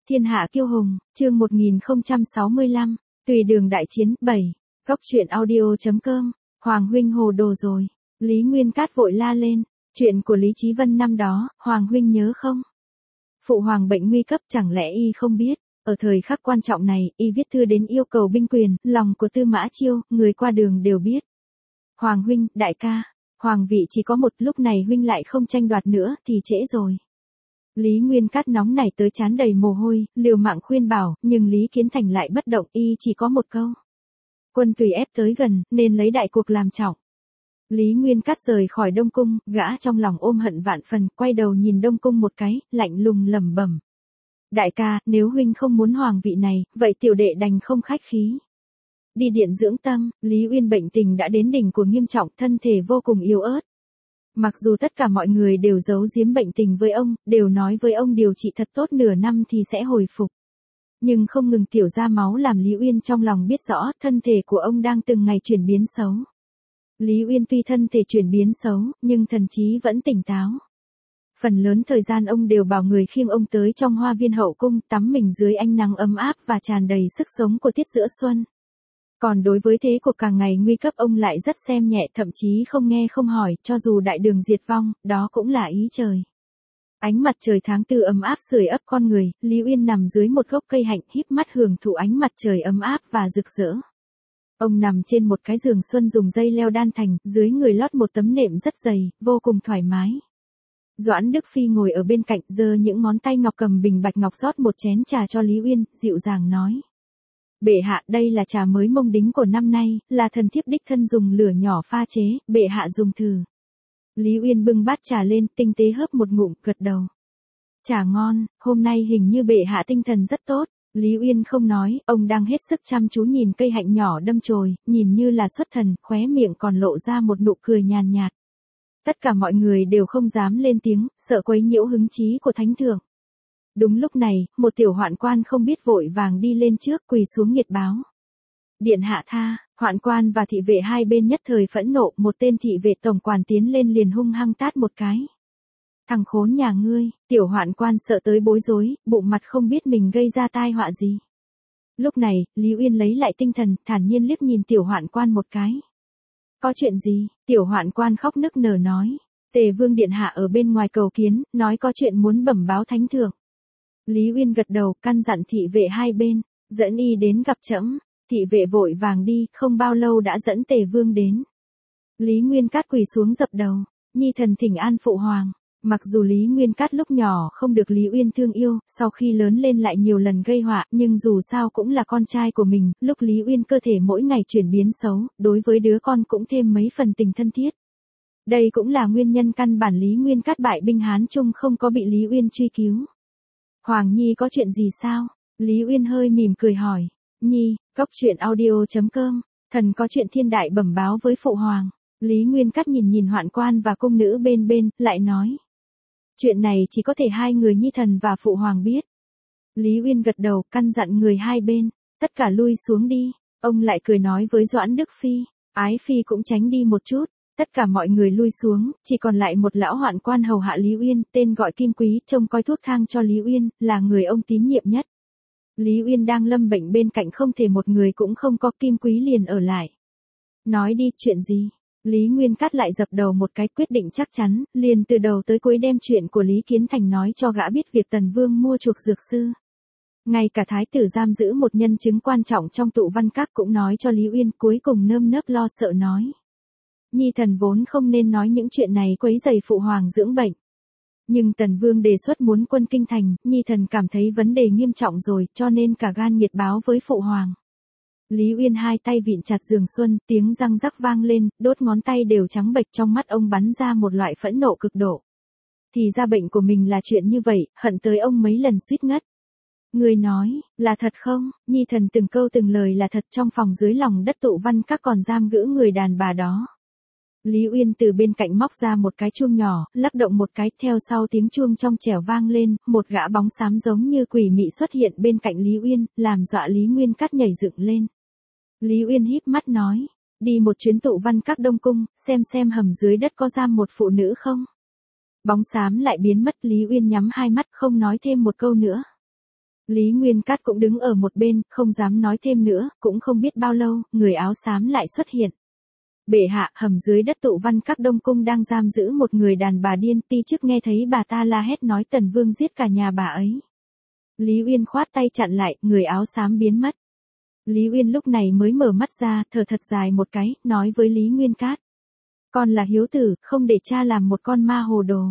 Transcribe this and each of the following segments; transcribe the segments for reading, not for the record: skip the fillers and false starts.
Thiên hạ kiêu hùng, chương 1065, tùy đường đại chiến 7, Cốc truyện audio.com, Hoàng huynh hồ đồ rồi. Lý Nguyên Cát vội la lên, chuyện của Lý Chí Vân năm đó, Hoàng huynh nhớ không? Phụ hoàng bệnh nguy cấp chẳng lẽ y không biết, ở thời khắc quan trọng này, y viết thư đến yêu cầu binh quyền, lòng của Tư Mã Chiêu, người qua đường đều biết. Hoàng huynh, đại ca, hoàng vị chỉ có một, lúc này huynh lại không tranh đoạt nữa thì trễ rồi. Lý Nguyên Cát nóng nảy tới trán đầy mồ hôi, liều mạng khuyên bảo, nhưng Lý Kiến Thành lại bất động, y chỉ có một câu. Quân tùy ép tới gần, nên lấy đại cuộc làm trọng. Lý Nguyên Cát rời khỏi Đông Cung, gã trong lòng ôm hận vạn phần, quay đầu nhìn Đông Cung một cái, lạnh lùng lẩm bẩm. Đại ca, nếu huynh không muốn hoàng vị này, vậy tiểu đệ đành không khách khí. Đi điện dưỡng tâm, Lý Uyên bệnh tình đã đến đỉnh của nghiêm trọng, thân thể vô cùng yếu ớt. Mặc dù tất cả mọi người đều giấu giếm bệnh tình với ông, đều nói với ông điều trị thật tốt nửa năm thì sẽ hồi phục. Nhưng không ngừng tiểu ra máu làm Lý Uyên trong lòng biết rõ, thân thể của ông đang từng ngày chuyển biến xấu. Lý Uyên tuy thân thể chuyển biến xấu, nhưng thần trí vẫn tỉnh táo. Phần lớn thời gian ông đều bảo người khiêng ông tới trong hoa viên hậu cung, tắm mình dưới ánh nắng ấm áp và tràn đầy sức sống của tiết giữa xuân. Còn đối với thế cuộc càng ngày nguy cấp ông lại rất xem nhẹ, thậm chí không nghe không hỏi, cho dù đại đường diệt vong, đó cũng là ý trời. Ánh mặt trời tháng 4 ấm áp sưởi ấp con người, Lý Uyên nằm dưới một gốc cây hạnh híp mắt hưởng thụ ánh mặt trời ấm áp và rực rỡ. Ông nằm trên một cái giường xuân dùng dây leo đan thành, dưới người lót một tấm nệm rất dày, vô cùng thoải mái. Doãn Đức Phi ngồi ở bên cạnh, giơ những ngón tay ngọc cầm bình bạch ngọc rót một chén trà cho Lý Uyên, dịu dàng nói. Bệ hạ, đây là trà mới mông đính của năm nay, là thần thiếp đích thân dùng lửa nhỏ pha chế, bệ hạ dùng thử. Lý Uyên bưng bát trà lên, tinh tế hớp một ngụm, gật đầu. Trà ngon, hôm nay hình như bệ hạ tinh thần rất tốt. Lý Uyên không nói, ông đang hết sức chăm chú nhìn cây hạnh nhỏ đâm chồi, nhìn như là xuất thần, khóe miệng còn lộ ra một nụ cười nhàn nhạt. Tất cả mọi người đều không dám lên tiếng, sợ quấy nhiễu hứng chí của thánh thượng. Đúng lúc này, một tiểu hoạn quan không biết vội vàng đi lên trước, quỳ xuống nghiệt báo. Điện hạ tha, hoạn quan và thị vệ hai bên nhất thời phẫn nộ, một tên thị vệ tổng quản tiến lên liền hung hăng tát một cái. Thằng khốn nhà ngươi, tiểu hoạn quan sợ tới bối rối, bụng mặt không biết mình gây ra tai họa gì. Lúc này, Lý Uyên lấy lại tinh thần, thản nhiên liếc nhìn tiểu hoạn quan một cái. Có chuyện gì? Tiểu hoạn quan khóc nức nở nói. Tề vương điện hạ ở bên ngoài cầu kiến, nói có chuyện muốn bẩm báo thánh thượng. Lý Uyên gật đầu, căn dặn thị vệ hai bên, dẫn y đến gặp trẫm. Thị vệ vội vàng đi, không bao lâu đã dẫn Tề vương đến. Lý Nguyên Cát quỳ xuống dập đầu, nhi thần thỉnh an phụ hoàng. Mặc dù Lý Nguyên Cát lúc nhỏ không được Lý Uyên thương yêu, sau khi lớn lên lại nhiều lần gây họa, nhưng dù sao cũng là con trai của mình, lúc Lý Uyên cơ thể mỗi ngày chuyển biến xấu, đối với đứa con cũng thêm mấy phần tình thân thiết. Đây cũng là nguyên nhân căn bản Lý Nguyên Cát bại binh Hán Trung không có bị Lý Uyên truy cứu. Hoàng nhi có chuyện gì sao? Lý Uyên hơi mỉm cười hỏi. Nhi, Cốc truyện audio.com, thần có chuyện thiên đại bẩm báo với phụ hoàng. Lý Nguyên Cát nhìn nhìn hoạn quan và cung nữ bên bên, lại nói. Chuyện này chỉ có thể hai người nhi thần và phụ hoàng biết. Lý Uyên gật đầu, căn dặn người hai bên, tất cả lui xuống đi. Ông lại cười nói với Doãn Đức Phi, Ái Phi cũng tránh đi một chút. Tất cả mọi người lui xuống, chỉ còn lại một lão hoạn quan hầu hạ Lý Uyên, tên gọi Kim Quý, trông coi thuốc thang cho Lý Uyên, là người ông tín nhiệm nhất. Lý Uyên đang lâm bệnh bên cạnh không thể một người cũng không có, Kim Quý liền ở lại. Nói đi, chuyện gì? Lý Nguyên Cát lại dập đầu một cái, quyết định chắc chắn, liền từ đầu tới cuối đem chuyện của Lý Kiến Thành nói cho gã biết việc Tần Vương mua chuộc dược sư. Ngay cả thái tử giam giữ một nhân chứng quan trọng trong tụ văn các cũng nói cho Lý Uyên, cuối cùng nơm nớp lo sợ nói. Nhi thần vốn không nên nói những chuyện này quấy rầy phụ hoàng dưỡng bệnh. Nhưng Tần Vương đề xuất muốn quân kinh thành, Nhi thần cảm thấy vấn đề nghiêm trọng rồi, cho nên cả gan nghiệt báo với phụ hoàng. Lý Uyên hai tay vịn chặt giường xuân, tiếng răng rắc vang lên, đốt ngón tay đều trắng bệch, trong mắt ông bắn ra một loại phẫn nộ cực độ. Thì ra bệnh của mình là chuyện như vậy, hận tới ông mấy lần suýt ngất. Người nói, là thật không? Nhi thần từng câu từng lời là thật, trong phòng dưới lòng đất tụ văn các còn giam giữ người đàn bà đó. Lý Uyên từ bên cạnh móc ra một cái chuông nhỏ, lắc động một cái, theo sau tiếng chuông trong trẻo vang lên, một gã bóng xám giống như quỷ mị xuất hiện bên cạnh Lý Uyên, làm dọa Lý Nguyên Cát nhảy dựng lên. Lý Uyên híp mắt nói, đi một chuyến tụ văn các Đông Cung, xem hầm dưới đất có giam một phụ nữ không. Bóng xám lại biến mất, Lý Uyên nhắm hai mắt không nói thêm một câu nữa. Lý Nguyên Cát cũng đứng ở một bên, không dám nói thêm nữa, cũng không biết bao lâu, người áo xám lại xuất hiện. Bệ hạ, hầm dưới đất Tụ Văn Các Đông Cung đang giam giữ một người đàn bà điên, ti chức nghe thấy bà ta la hét nói Tần Vương giết cả nhà bà ấy. Lý Uyên khoát tay chặn lại, người áo xám biến mất. Lý Uyên lúc này mới mở mắt ra, thở thật dài một cái, nói với Lý Nguyên Cát. Con là hiếu tử, không để cha làm một con ma hồ đồ.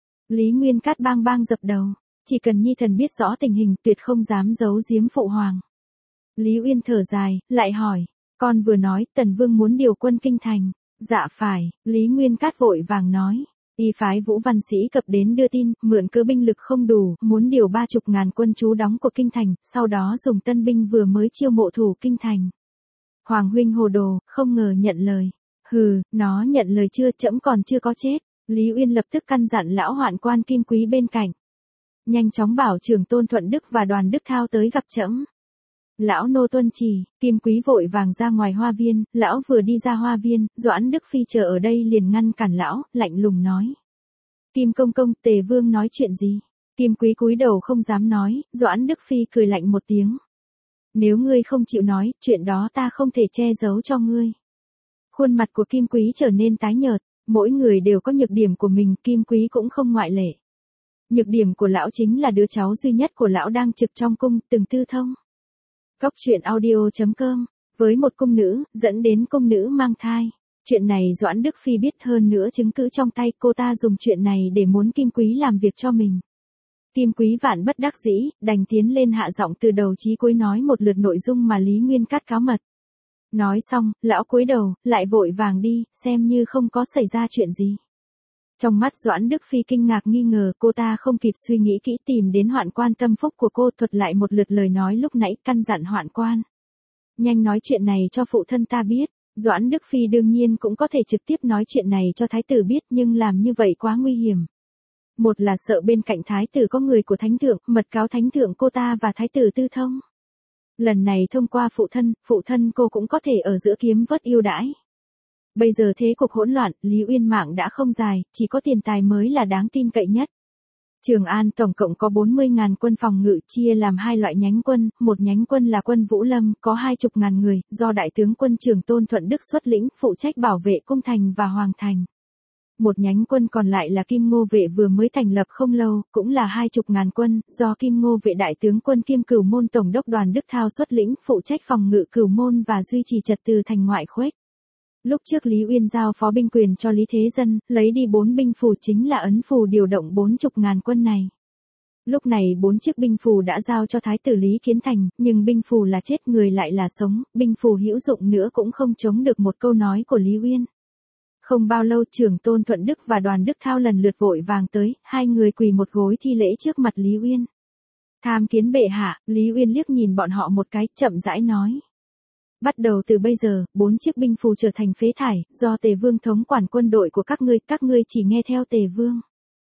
Lý Nguyên Cát bang bang dập đầu, chỉ cần nhi thần biết rõ tình hình tuyệt không dám giấu giếm phụ hoàng. Lý Uyên thở dài, lại hỏi, con vừa nói Tần Vương muốn điều quân kinh thành. Dạ phải, Lý Nguyên Cát vội vàng nói. Y phái Vũ Văn Sĩ cập đến đưa tin, mượn cớ binh lực không đủ, muốn điều 30.000 quân trú đóng của kinh thành, sau đó dùng tân binh vừa mới chiêu mộ thủ kinh thành. Hoàng huynh hồ đồ, không ngờ nhận lời. Hừ, nó nhận lời chưa, trẫm còn chưa có chết. Lý Uyên lập tức căn dặn lão hoạn quan Kim Quý bên cạnh. Nhanh chóng bảo Trường Tôn Thuận Đức và Đoàn Đức Thao tới gặp trẫm. Lão nô tuân chỉ, Kim Quý vội vàng ra ngoài hoa viên, lão vừa đi ra hoa viên, Doãn Đức Phi chờ ở đây liền ngăn cản lão, lạnh lùng nói. Kim công công, Tề Vương nói chuyện gì? Kim Quý cúi đầu không dám nói, Doãn Đức Phi cười lạnh một tiếng. Nếu ngươi không chịu nói, chuyện đó ta không thể che giấu cho ngươi. Khuôn mặt của Kim Quý trở nên tái nhợt, mỗi người đều có nhược điểm của mình, Kim Quý cũng không ngoại lệ. Nhược điểm của lão chính là đứa cháu duy nhất của lão đang trực trong cung, từng tư thông. Góc truyện audio.com, với một cung nữ, dẫn đến cung nữ mang thai. Chuyện này Doãn Đức Phi biết, hơn nữa chứng cứ trong tay, cô ta dùng chuyện này để muốn Kim Quý làm việc cho mình. Kim Quý vạn bất đắc dĩ, đành tiến lên hạ giọng từ đầu chí cuối nói một lượt nội dung mà Lý Nguyên Cát cáo mật. Nói xong, lão cúi đầu, lại vội vàng đi, xem như không có xảy ra chuyện gì. Trong mắt Doãn Đức Phi kinh ngạc nghi ngờ, cô ta không kịp suy nghĩ kỹ tìm đến hoạn quan tâm phúc của cô, thuật lại một lượt lời nói lúc nãy, căn dặn hoạn quan. Nhanh nói chuyện này cho phụ thân ta biết. Doãn Đức Phi đương nhiên cũng có thể trực tiếp nói chuyện này cho thái tử biết, nhưng làm như vậy quá nguy hiểm. Một là sợ bên cạnh thái tử có người của thánh thượng, mật cáo thánh thượng cô ta và thái tử tư thông. Lần này thông qua phụ thân cô cũng có thể ở giữa kiếm vớt ưu đãi. Bây giờ thế cục hỗn loạn, Lý Uyên mạng đã không dài, chỉ có tiền tài mới là đáng tin cậy nhất. Trường An tổng cộng có 40.000 quân phòng ngự, chia làm hai loại nhánh quân, một nhánh quân là quân Vũ Lâm, có 20.000 người, do đại tướng quân Trường Tôn Thuận Đức xuất lĩnh, phụ trách bảo vệ cung thành và hoàng thành. Một nhánh quân còn lại là Kim Ngô vệ vừa mới thành lập không lâu, cũng là 20.000 quân, do Kim Ngô vệ đại tướng quân Kim Cửu Môn tổng đốc Đoàn Đức Thao xuất lĩnh, phụ trách phòng ngự Cửu Môn và duy trì trật tự thành ngoại khuếch. Lúc trước Lý Uyên giao phó binh quyền cho Lý Thế Dân, lấy đi 4 binh phù chính là ấn phù điều động 40.000 quân này. Lúc này 4 chiếc binh phù đã giao cho Thái tử Lý Kiến Thành, nhưng binh phù là chết, người lại là sống, binh phù hữu dụng nữa cũng không chống được một câu nói của Lý Uyên. Không bao lâu Trường Tôn Thuận Đức và Đoàn Đức Thao lần lượt vội vàng tới, hai người quỳ một gối thi lễ trước mặt Lý Uyên. Tham kiến bệ hạ, Lý Uyên liếc nhìn bọn họ một cái, chậm rãi nói. Bắt đầu từ bây giờ, 4 chiếc binh phù trở thành phế thải, do Tề Vương thống quản quân đội của các ngươi chỉ nghe theo Tề Vương.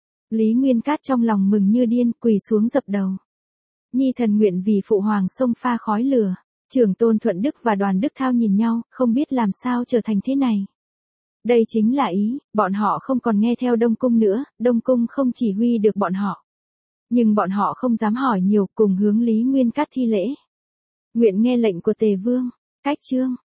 Lý Nguyên Cát trong lòng mừng như điên, quỳ xuống dập đầu. Nhi thần nguyện vì phụ hoàng xông pha khói lửa. Trường Tôn Thuận Đức và Đoàn Đức Thao nhìn nhau, không biết làm sao trở thành thế này. Đây chính là ý, bọn họ không còn nghe theo Đông Cung nữa, Đông Cung không chỉ huy được bọn họ. Nhưng bọn họ không dám hỏi nhiều, cùng hướng Lý Nguyên Cát thi lễ. Nguyện nghe lệnh của Tề Vương. Cách chương